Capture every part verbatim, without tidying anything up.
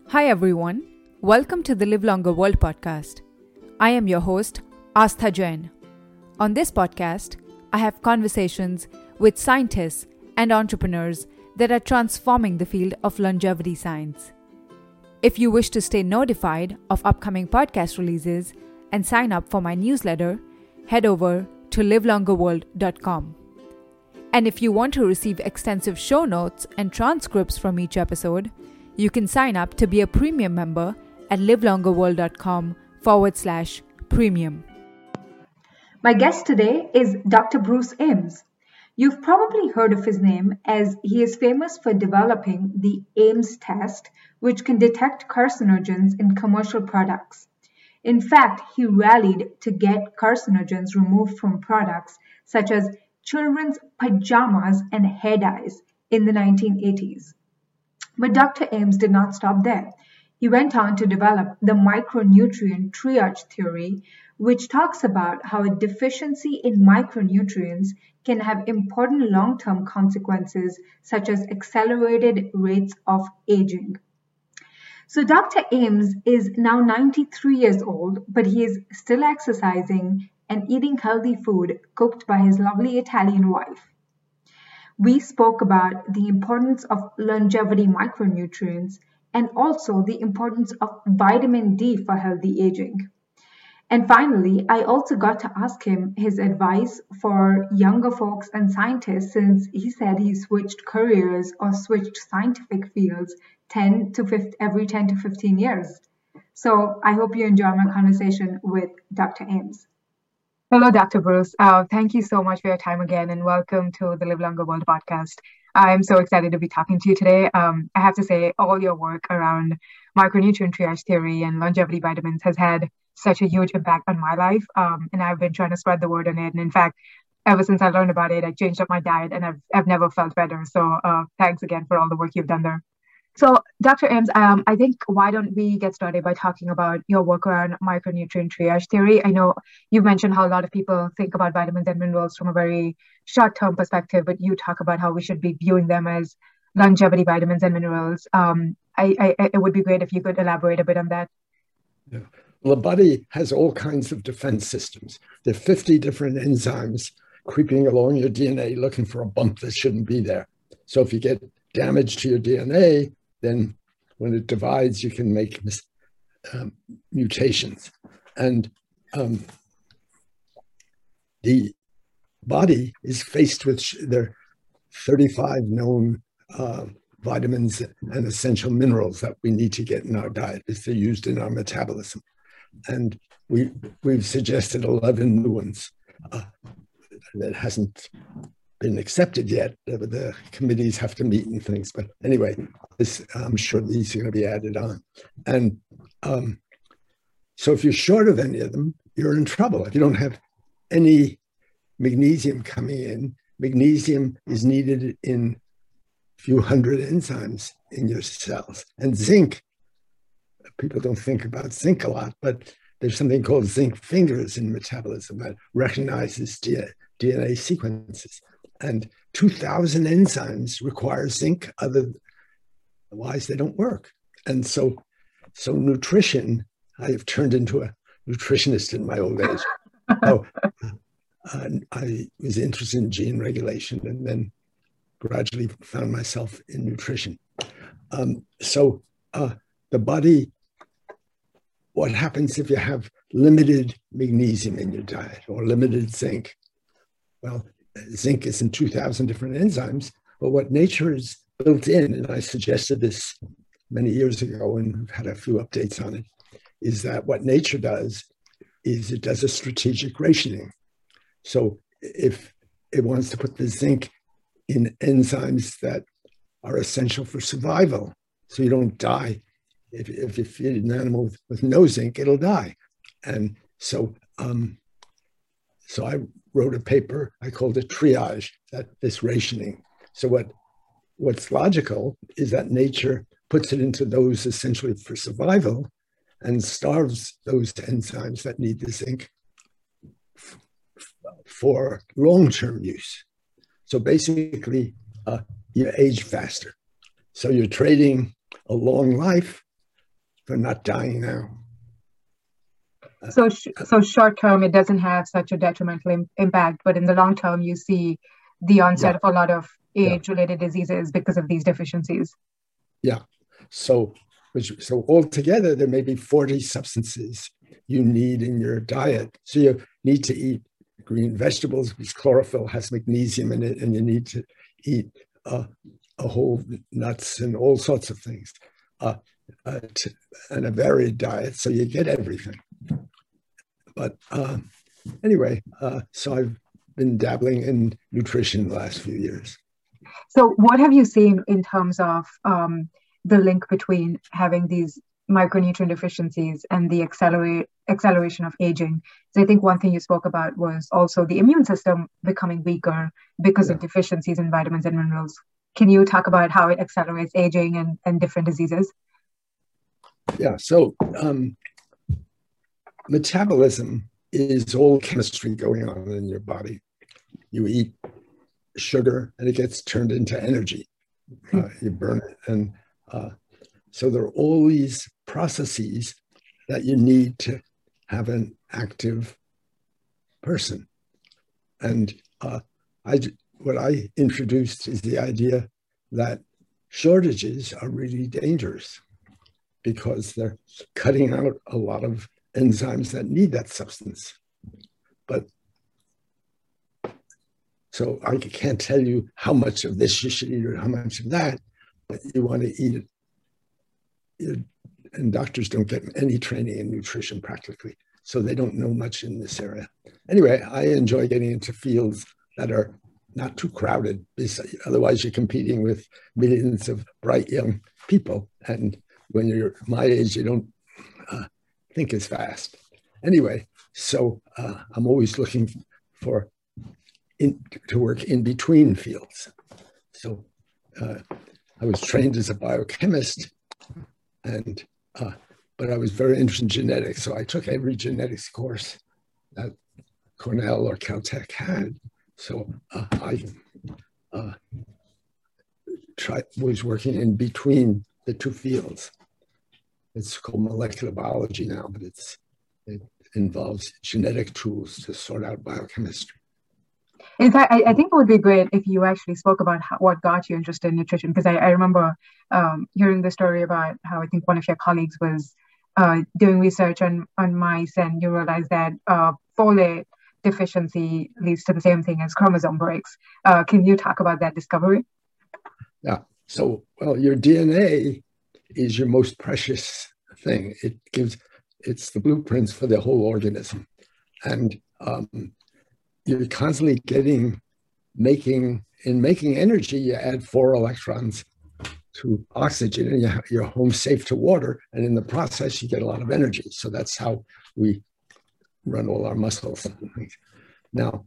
Hi everyone, welcome to the Live Longer World podcast. I am your host, Astha Jain. On this podcast, I have conversations with scientists and entrepreneurs that are transforming the field of longevity science. If you wish to stay notified of upcoming podcast releases and sign up for my newsletter, head over to live longer world dot com. And if you want to receive extensive show notes and transcripts from each episode, you can sign up to be a premium member at live longer world dot com forward slash premium. My guest today is Doctor Bruce Ames. You've probably heard of his name as he is famous for developing the Ames test, which can detect carcinogens in commercial products. In fact, he rallied to get carcinogens removed from products such as children's pajamas and hair dyes in the nineteen eighties. But Doctor Ames did not stop there. He went on to develop the micronutrient triage theory, which talks about how a deficiency in micronutrients can have important long-term consequences, such as accelerated rates of aging. So Doctor Ames is now ninety-three years old, but he is still exercising and eating healthy food cooked by his lovely Italian wife. We spoke about the importance of longevity micronutrients and also the importance of vitamin D for healthy aging. And finally, I also got to ask him his advice for younger folks and scientists, since he said he switched careers or switched scientific fields ten to fifteen, every ten to fifteen years. So I hope you enjoy my conversation with Doctor Ames. Hello, Doctor Bruce. Uh, thank you so much for your time again, and welcome to the Live Longer World podcast. I'm so excited to be talking to you today. Um, I have to say, all your work around micronutrient triage theory and longevity vitamins has had such a huge impact on my life, um, and I've been trying to spread the word on it. And in fact, ever since I learned about it, I changed up my diet, and I've I've never felt better. So uh, thanks again for all the work you've done there. So, Doctor Ames, um, I think why don't we get started by talking about your work around micronutrient triage theory? I know you've mentioned how a lot of people think about vitamins and minerals from a very short-term perspective, but you talk about how we should be viewing them as longevity vitamins and minerals. Um, I, I, it would be great if you could elaborate a bit on that. Yeah. Well, the body has all kinds of defense systems. There are fifty different enzymes creeping along your D N A looking for a bump that shouldn't be there. So if you get damage to your D N A, then when it divides, you can make um, mutations. And um, the body is faced with, there are thirty-five known uh, vitamins and essential minerals that we need to get in our diet as they're used in our metabolism. And we, we've suggested eleven new ones. Uh, that hasn't been accepted yet. The committees have to meet and things. But anyway, this, I'm sure these are going to be added on. And um, so if you're short of any of them, you're in trouble. If you don't have any magnesium coming in, magnesium is needed in a few hundred enzymes in your cells. And zinc, people don't think about zinc a lot, but there's something called zinc fingers in metabolism that recognizes D N A sequences. And two thousand enzymes require zinc, otherwise they don't work. And so, so nutrition, I have turned into a nutritionist in my old age. So, uh, I was interested in gene regulation and then gradually found myself in nutrition. Um, so uh, the body, what happens if you have limited magnesium in your diet or limited zinc? Well, zinc is in two thousand different enzymes, but what nature is built in, and I suggested this many years ago and we've had a few updates on it, is that what nature does is it does a strategic rationing. So if it wants to put the zinc in enzymes that are essential for survival, so you don't die. If, if you feed an animal with, with no zinc, it'll die. And so, um, so I wrote a paper, I called it triage, that this rationing. So what what's logical is that nature puts it into those essentially for survival and starves those enzymes that need the zinc f- for long-term use. So basically, uh, you age faster. So you're trading a long life for not dying now. So, sh- so short term, it doesn't have such a detrimental Im- impact, but in the long term, you see the onset Yeah. of a lot of Yeah. age-related diseases because of these deficiencies. Yeah. So, which, so altogether, there may be forty substances you need in your diet. So you need to eat green vegetables because chlorophyll has magnesium in it, and you need to eat uh, a whole nuts and all sorts of things, uh, uh, to, and a varied diet. So you get everything. But uh, anyway, uh, so I've been dabbling in nutrition the last few years. So what have you seen in terms of um, the link between having these micronutrient deficiencies and the accelerate acceleration of aging? So I think one thing you spoke about was also the immune system becoming weaker because Yeah. of deficiencies in vitamins and minerals. Can you talk about how it accelerates aging and, and different diseases? Yeah, so um, metabolism is all chemistry going on in your body. You eat sugar and it gets turned into energy. Uh, you burn it. And uh, so there are all these processes that you need to have an active person. And uh, I, what I introduced is the idea that shortages are really dangerous because they're cutting out a lot of enzymes that need that substance. But so I can't tell you how much of this you should eat or how much of that, but you want to eat it. You, and doctors don't get any training in nutrition practically, so they don't know much in this area. Anyway, I enjoy getting into fields that are not too crowded, because otherwise you're competing with millions of bright young people. And when you're my age, you don't uh, think as fast. Anyway, so uh, I'm always looking for in, to work in between fields. So uh, I was trained as a biochemist, and uh, but I was very interested in genetics. So I took every genetics course that Cornell or Caltech had. So uh, I uh, tried, was working in between the two fields. It's called molecular biology now, but it's it involves genetic tools to sort out biochemistry. In fact, I, I think it would be great if you actually spoke about how, what got you interested in nutrition, because I, I remember um, hearing the story about how I think one of your colleagues was uh, doing research on, on mice, and you realized that uh, folate deficiency leads to the same thing as chromosome breaks. Uh, can you talk about that discovery? Yeah. So, well, your D N A is your most precious thing. It gives, it's the blueprints for the whole organism. And um, you're constantly getting, making, in making energy, you add four electrons to oxygen and you, you're home safe to water. And in the process, you get a lot of energy. So that's how we run all our muscles. Now,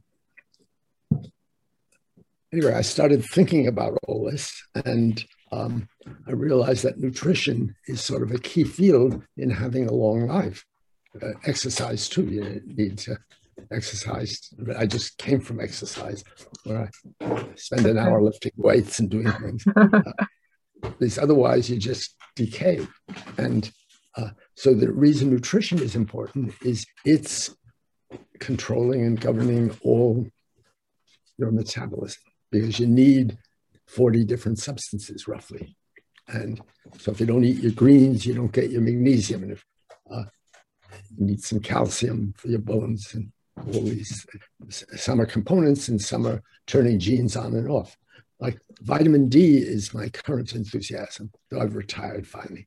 anyway, I started thinking about all this, and um, I realized that nutrition is sort of a key field in having a long life. Uh, exercise too, you need to exercise. I just came from exercise, where I spend an hour lifting weights and doing things. Uh, because otherwise, you just decay. And uh, so the reason nutrition is important is it's controlling and governing all your metabolism, because you need forty different substances roughly. And so if you don't eat your greens, you don't get your magnesium. And if uh, you need some calcium for your bones, and all these, some are components and some are turning genes on and off. Like vitamin D is my current enthusiasm, though I've retired finally.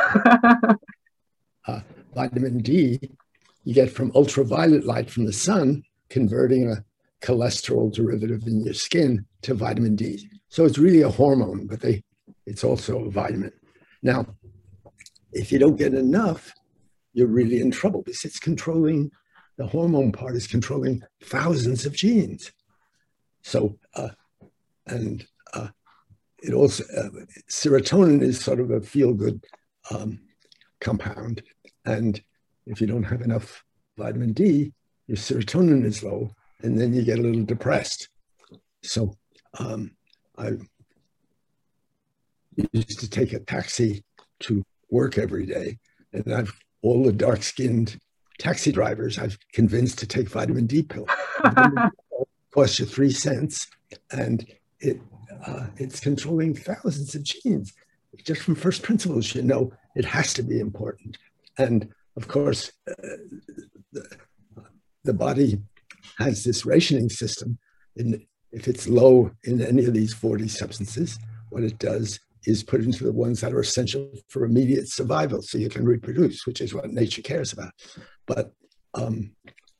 uh, vitamin D you get from ultraviolet light from the sun, converting a cholesterol derivative in your skin to vitamin D. So it's really a hormone, but they, it's also a vitamin. Now, if you don't get enough, you're really in trouble, because it's controlling, the hormone part is controlling thousands of genes. So, uh, and uh, it also, uh, serotonin is sort of a feel-good um, compound. And if you don't have enough vitamin D, your serotonin is low, and then you get a little depressed. So um, I used to take a taxi to work every day, And I've all the dark-skinned taxi drivers I've convinced to take vitamin D pill. It costs you three cents, and it uh, it's controlling thousands of genes. Just from first principles, you know it has to be important. And of course, uh, the, the body has this rationing system. In, if it's low in any of these forty substances, what it does is put into the ones that are essential for immediate survival so you can reproduce, which is what nature cares about. But um,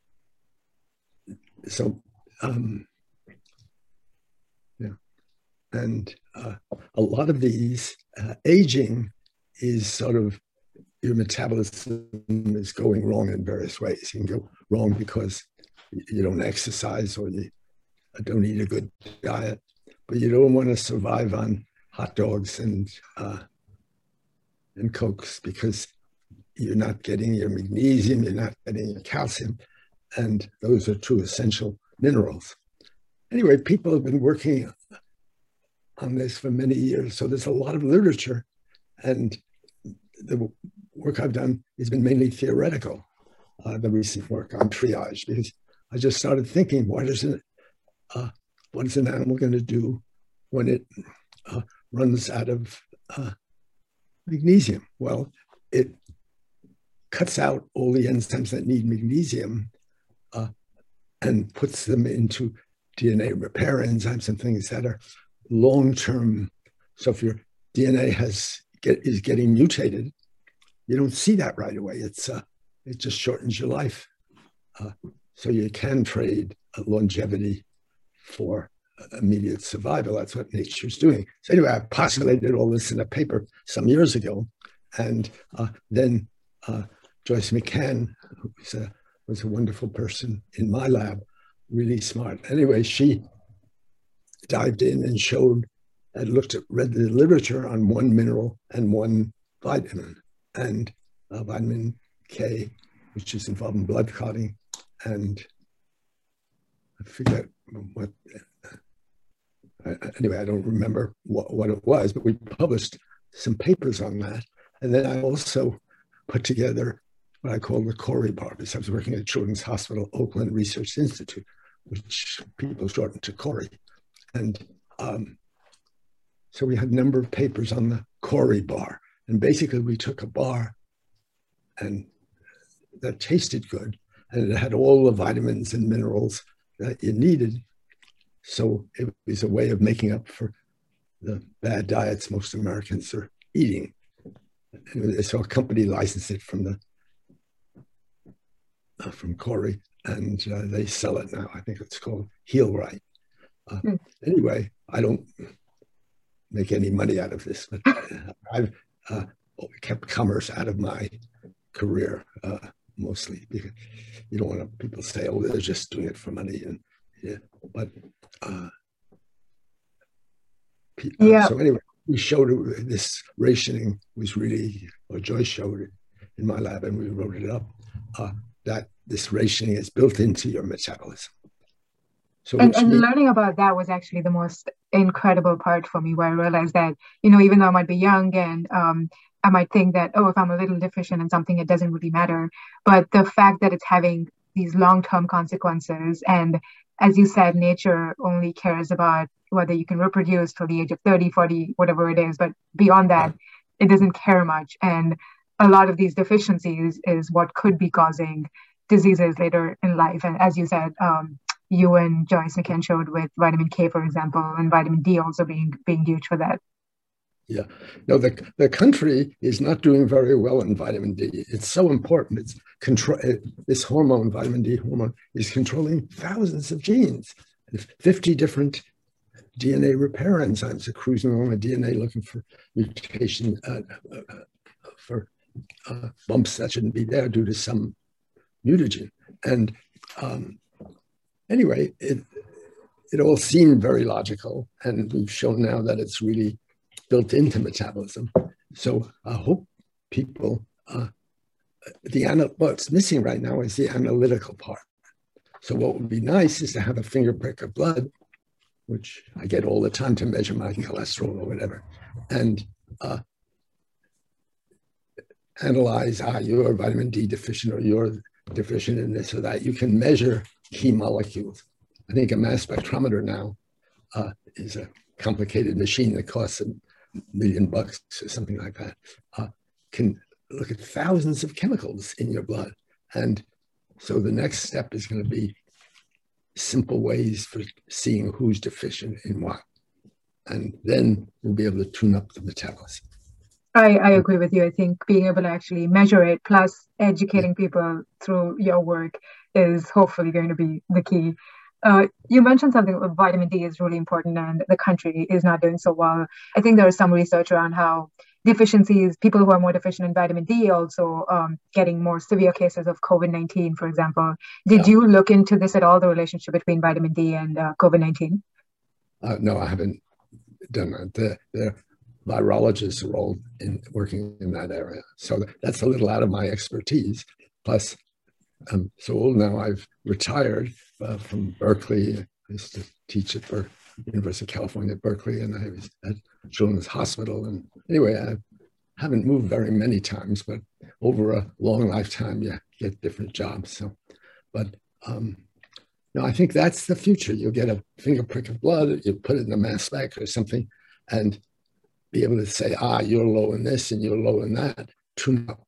so, um, yeah. And uh, a lot of these, uh, aging is sort of, your metabolism is going wrong in various ways. You can go wrong because you don't exercise or you don't eat a good diet, but you don't want to survive on hot dogs and uh, and Cokes because you're not getting your magnesium, you're not getting your calcium, and those are two essential minerals. Anyway, people have been working on this for many years, so there's a lot of literature, and the work I've done has been mainly theoretical, uh, the recent work on triage, because I just started thinking, what is it, uh, what is an animal going to do when it uh, runs out of uh, magnesium? Well, it cuts out all the enzymes that need magnesium uh, and puts them into D N A repair enzymes and things that are long-term. So if your D N A has get, is getting mutated, you don't see that right away. It's uh, it just shortens your life. Uh, so you can trade uh, longevity for immediate survival. That's what nature's doing. So anyway, I postulated all this in a paper some years ago, and uh, then uh, Joyce McCann, who was a, was a wonderful person in my lab, really smart. Anyway, she dived in and showed, and looked at, read the literature on one mineral and one vitamin, and uh, vitamin K, which is involved in blood clotting, and I forget what. Anyway, I don't remember what, what it was, but we published some papers on that. And then I also put together what I call the Corey bar, because I was working at Children's Hospital Oakland Research Institute, which people shortened to Corey. And um, so we had a number of papers on the Corey bar. And basically we took a bar and that tasted good, and it had all the vitamins and minerals that you needed. So it was a way of making up for the bad diets most Americans are eating. And so a company licensed it from the uh, from Corey, and uh, they sell it now. I think it's called Heal Right. Uh, mm. Anyway, I don't make any money out of this, but I've uh, kept commerce out of my career uh, mostly, because you don't want people to say, "Oh, they're just doing it for money." And yeah, but uh, yeah. So anyway, we showed it, this rationing was really, or Joyce showed it in my lab, and we wrote it up, uh, that this rationing is built into your metabolism. So and, and means- learning about that was actually the most incredible part for me, where I realized that, you know, even though I might be young and um, I might think that, oh, if I'm a little deficient in something, it doesn't really matter. But the fact that it's having these long-term consequences, and as you said, nature only cares about whether you can reproduce till the age of thirty, forty, whatever it is. But beyond that, it doesn't care much. And a lot of these deficiencies is what could be causing diseases later in life. And as you said, um, you and Joyce McCann showed with vitamin K, for example, and vitamin D also being being huge for that. Yeah, no, the the country is not doing very well in vitamin D. It's so important. It's control. This hormone, vitamin D hormone, is controlling thousands of genes. fifty different D N A repair enzymes are cruising along the D N A looking for mutation uh, uh, for uh, bumps that shouldn't be there due to some mutagen. And um, anyway, it it all seemed very logical, and we've shown now that it's really built into metabolism. So I hope people, uh, the what's missing right now is the analytical part. So what would be nice is to have a finger prick of blood, which I get all the time to measure my cholesterol or whatever, and uh, analyze, ah, you're vitamin D deficient or you're deficient in this or that. You can measure key molecules. I think a mass spectrometer now uh, is a complicated machine that costs a million bucks or something like that. Uh, can look at thousands of chemicals in your blood. And so the next step is going to be simple ways for seeing who's deficient in what. And then we'll be able to tune up the metabolism. I, I agree with you. I think being able to actually measure it, plus educating people through your work, is hopefully going to be the key. Uh, you mentioned something about vitamin D is really important and the country is not doing so well. I think there is some research around how deficiencies, people who are more deficient in vitamin D also um, getting more severe cases of COVID nineteen, for example. Did yeah. you look into this at all, the relationship between vitamin D and uh, COVID nineteen? Uh, no, I haven't done that. The, the virologists are all in, working in that area. So that's a little out of my expertise. Plus, I'm so old now, I've retired uh, from Berkeley. I used to teach at Ber- University of California at Berkeley, and I was at Children's Hospital. And anyway, I haven't moved very many times, but over a long lifetime, you get different jobs. So, but um, no, I think that's the future. You'll get a finger prick of blood, you put it in a mass spec or something, and be able to say, ah, you're low in this and you're low in that, tune up.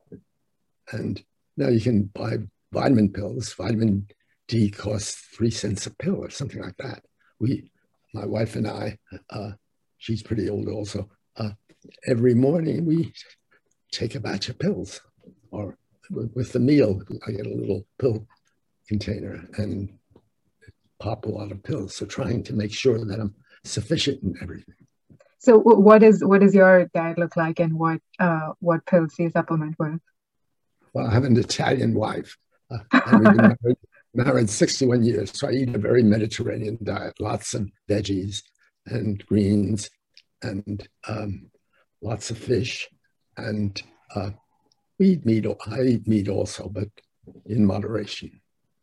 And now you can buy vitamin pills. Vitamin D costs three cents a pill or something like that. We, my wife and I, uh, she's pretty old also, uh, every morning we take a batch of pills, or with the meal, I get a little pill container and pop a lot of pills. So trying to make sure that I'm sufficient in everything. So what is what does your diet look like, and what uh, what pills do you supplement with? Well, I have an Italian wife, uh, and we've been married, married sixty-one years, so I eat a very Mediterranean diet, lots of veggies and greens and um, lots of fish. And uh, we eat meat, I eat meat also, but in moderation.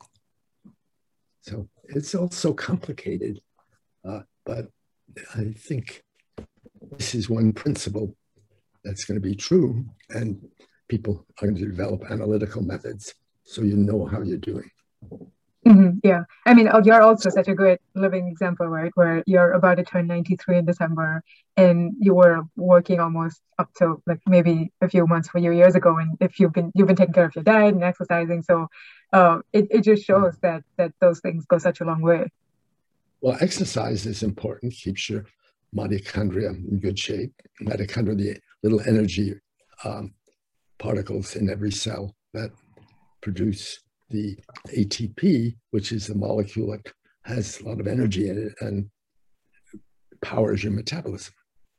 So it's all so complicated, uh, but I think this is one principle that's going to be true, and people are going to develop analytical methods so you know how you're doing. Mm-hmm, yeah. I mean, you're also such a great living example, right? Where you're about to turn ninety-three in December, and you were working almost up to like maybe a few months, a few years ago. And if you've been you've been taking care of your diet and exercising, so uh, it it just shows that that those things go such a long way. Well, exercise is important. Keeps your mitochondria in good shape. Mitochondria, the little energy um, particles in every cell that produce the A T P, which is the molecule that has a lot of energy in it and powers your metabolism.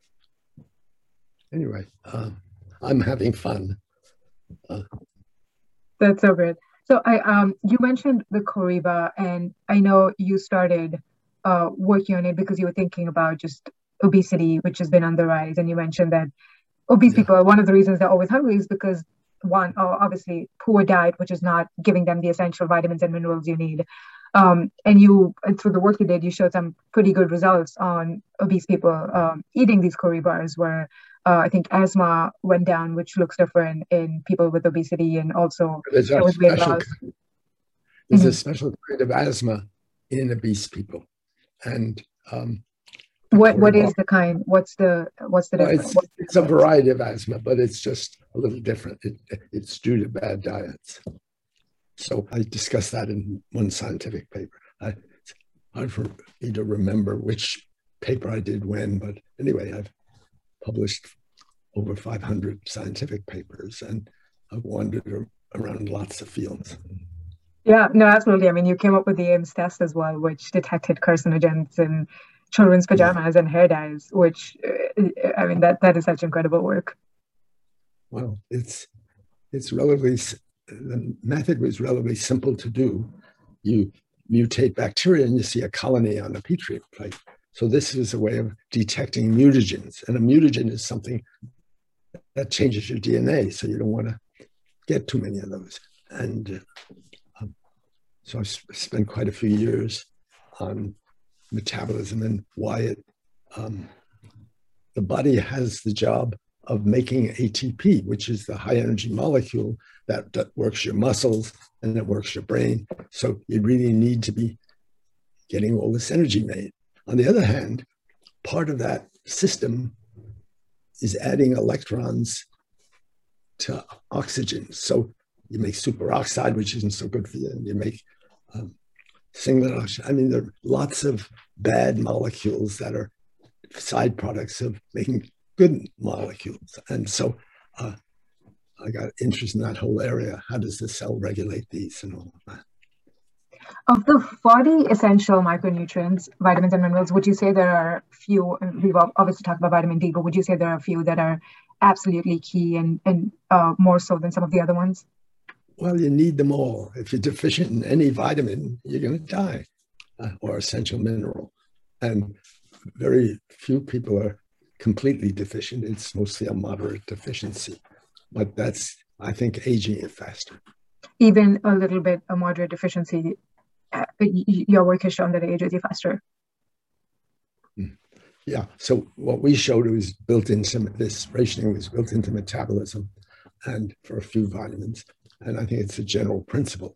Anyway, uh, I'm having fun. Uh, That's so good. So I, um, you mentioned the Coriba, and I know you started uh, working on it because you were thinking about just obesity, which has been on the rise. And you mentioned that obese yeah. people, one of the reasons they're always hungry is because one, obviously poor diet, which is not giving them the essential vitamins and minerals you need. Um, and you, and through the work you did, you showed some pretty good results on obese people um, eating these Cori bars, where uh, I think asthma went down, which looks different in people with obesity, and also there's a, special kind, there's mm-hmm. a special kind of asthma in obese people. And um, what what is the kind? What's the what's the well, difference? It's, it's a variety of asthma, but it's just a little different. It, it's due to bad diets. So I discussed that in one scientific paper. I, it's hard for me to remember which paper I did when, but anyway, I've published over five hundred scientific papers, and I've wandered around lots of fields. Yeah, no, absolutely. I mean, you came up with the AIMS test as well, which detected carcinogens in children's pajamas yeah. and hair dyes, which, I mean, that that is such incredible work. Well, it's it's relatively, the method was relatively simple to do. You mutate bacteria and you see a colony on a Petri plate. So this is a way of detecting mutagens. And a mutagen is something that changes your D N A, so you don't want to get too many of those. And um, so I spent quite a few years on metabolism and why it, um, the body has the job of making A T P, which is the high energy molecule that, that works your muscles and that works your brain. So you really need to be getting all this energy made. On the other hand, part of that system is adding electrons to oxygen. So you make superoxide, which isn't so good for you, and you make um, singlet oxide. I mean, there are lots of bad molecules that are side products of making good molecules. And so uh, I got interest in that whole area. How does the cell regulate these and all of that? Of the forty essential micronutrients, vitamins and minerals, would you say there are few, we've obviously talked about vitamin D, but would you say there are a few that are absolutely key and, and uh, more so than some of the other ones? Well, you need them all. If you're deficient in any vitamin, you're going to die, uh, or essential mineral. And very few people are completely deficient. It's mostly a moderate deficiency. But that's, I think, aging it faster. Even a little bit, a moderate deficiency, uh, your work has shown that it ages you faster. Yeah. So what we showed was built in some, this rationing was built into metabolism and for a few vitamins. And I think it's a general principle.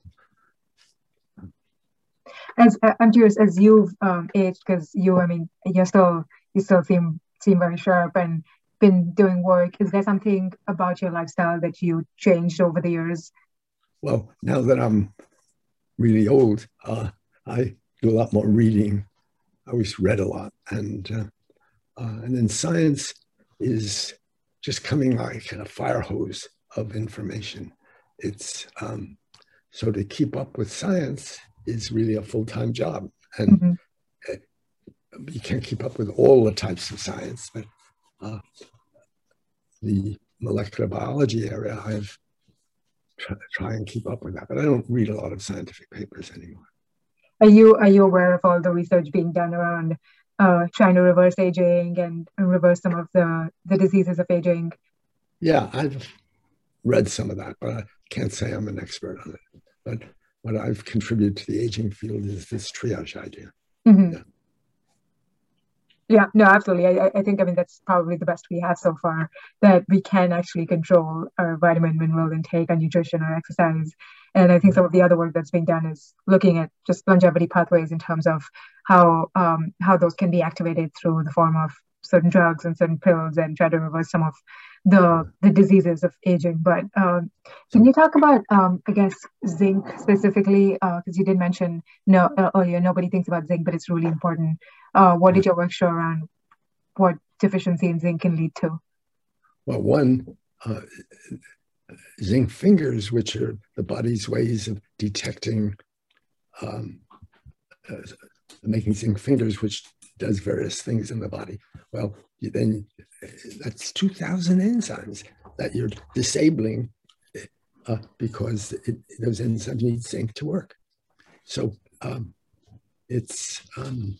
As uh, I'm curious, as you've um, aged, because you, I mean, you still, you still seem seem very sharp and been doing work. Is there something about your lifestyle that you changed over the years? Well, now that I'm really old, uh, I do a lot more reading. I always read a lot, and uh, uh, and then science is just coming like a fire hose of information. It's um, so to keep up with science is really a full-time job, and mm-hmm. you can't keep up with all the types of science, but uh, the molecular biology area, I've try, try and keep up with that, but I don't read a lot of scientific papers anymore. Are you are you aware of all the research being done around uh, trying to reverse aging and reverse some of the, the diseases of aging? Yeah, I've read some of that, but I can't say I'm an expert on it. But what I've contributed to the aging field is this triage idea. Mm-hmm. Yeah. Yeah, no, absolutely. I, I think, I mean, that's probably the best we have so far, that we can actually control our vitamin, mineral intake, our nutrition, our exercise. And I think some of the other work that's being done is looking at just longevity pathways in terms of how um, how those can be activated through the form of certain drugs and certain pills and try to reverse some of the the diseases of aging. But um, can you talk about, um, I guess, zinc specifically? Because uh, you did mention no uh, earlier, nobody thinks about zinc, but it's really important. Uh, what did your work show around what deficiency in zinc can lead to? Well, one, uh, zinc fingers, which are the body's ways of detecting, um, uh, making zinc fingers, which does various things in the body. Well, you then that's two thousand enzymes that you're disabling uh, because it, those enzymes need zinc to work. So um, it's, um,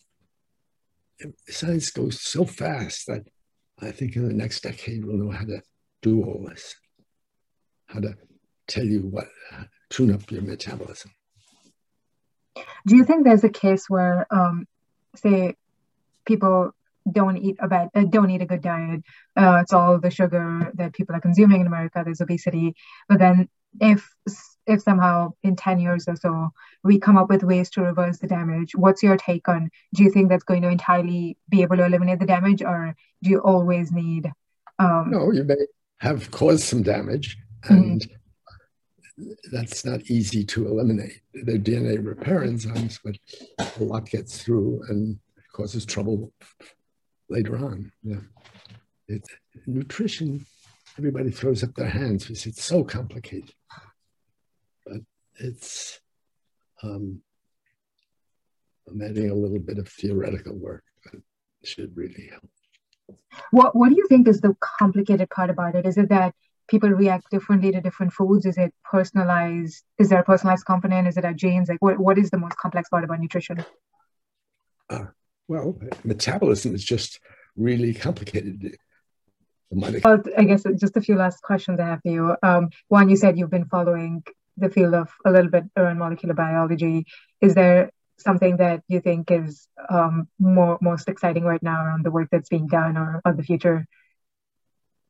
science goes so fast that I think in the next decade we'll know how to do all this, how to tell you what, uh, tune up your metabolism. Do you think there's a case where, um, say, people don't eat a bad, uh, don't eat a good diet? Uh, it's all the sugar that people are consuming in America. There's obesity, but then if if somehow in ten years or so we come up with ways to reverse the damage, what's your take on? Do you think that's going to entirely be able to eliminate the damage, or do you always need? Um, no, you may have caused some damage, and mm-hmm. that's not easy to eliminate. They're D N A repair enzymes, but a lot gets through and causes trouble later on. Yeah, it's nutrition. Everybody throws up their hands because it's so complicated, but it's um, I'm adding a little bit of theoretical work, but it should really help. What What do you think is the complicated part about it? Is it that people react differently to different foods? Is it personalized? Is there a personalized component? Is it our genes? Like, what What is the most complex part about nutrition? Uh, well, metabolism is just really complicated. Well, I guess just a few last questions I have for you. Um, one, you said you've been following the field of a little bit around molecular biology. Is there something that you think is um, more most exciting right now around the work that's being done or, or the future?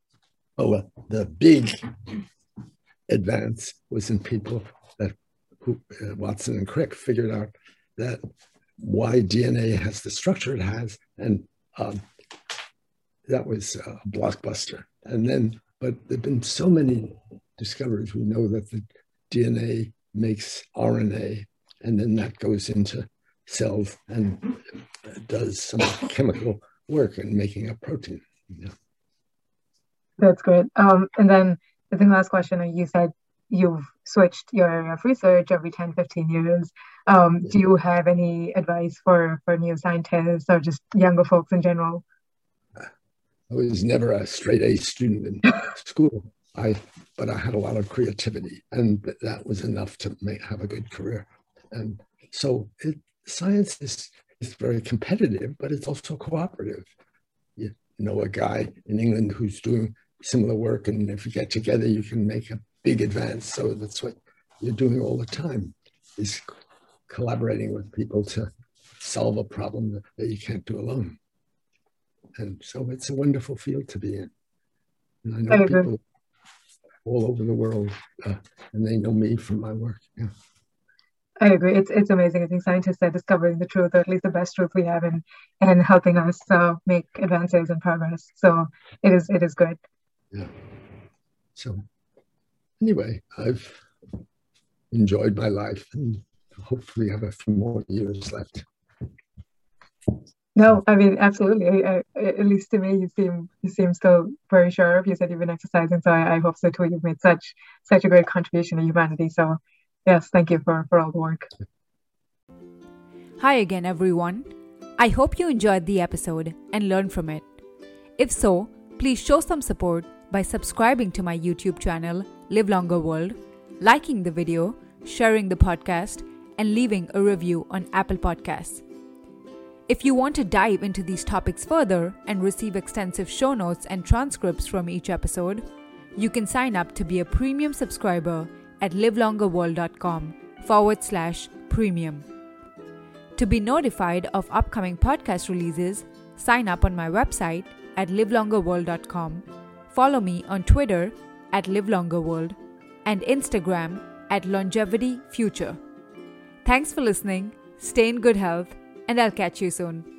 Oh, uh, the big advance was in people that who, uh, Watson and Crick figured out that why D N A has the structure it has, and um, that was a blockbuster. And then, but there've been so many discoveries. We know that the D N A makes R N A, and then that goes into cells and does some chemical work in making a protein. Yeah. That's great. Um, and then I think last question, you said you've switched your area of research every ten, fifteen years. Um, do you have any advice for, for new scientists or just younger folks in general? I was never a straight A student in school, I but I had a lot of creativity, and that was enough to make, have a good career. And so it, science is, is very competitive, but it's also cooperative. You know a guy in England who's doing similar work, and if you get together, you can make a big advance. So that's what you're doing all the time, is collaborating with people to solve a problem that, that you can't do alone. And so it's a wonderful field to be in. And I know I people all over the world, uh, and they know me from my work. Yeah. I agree. It's it's amazing. I think scientists are discovering the truth, or at least the best truth we have, and and helping us uh, make advances and progress. So it is it is good. Yeah. So anyway, I've enjoyed my life, and hopefully have a few more years left. No, I mean, absolutely. I, I, at least to me, you seem you seem still very sharp. You said you've been exercising, so I, I hope so too. You've made such such a great contribution to humanity. So, yes, thank you for, for all the work. Hi again, everyone. I hope you enjoyed the episode and learned from it. If so, please show some support by subscribing to my YouTube channel, Live Longer World, liking the video, sharing the podcast, and leaving a review on Apple Podcasts. If you want to dive into these topics further and receive extensive show notes and transcripts from each episode, you can sign up to be a premium subscriber at livelongerworld.com forward slash premium. To be notified of upcoming podcast releases, sign up on my website at livelongerworld dot com, follow me on Twitter at livelongerworld, and Instagram at longevityfuture. Thanks for listening, stay in good health, and I'll catch you soon.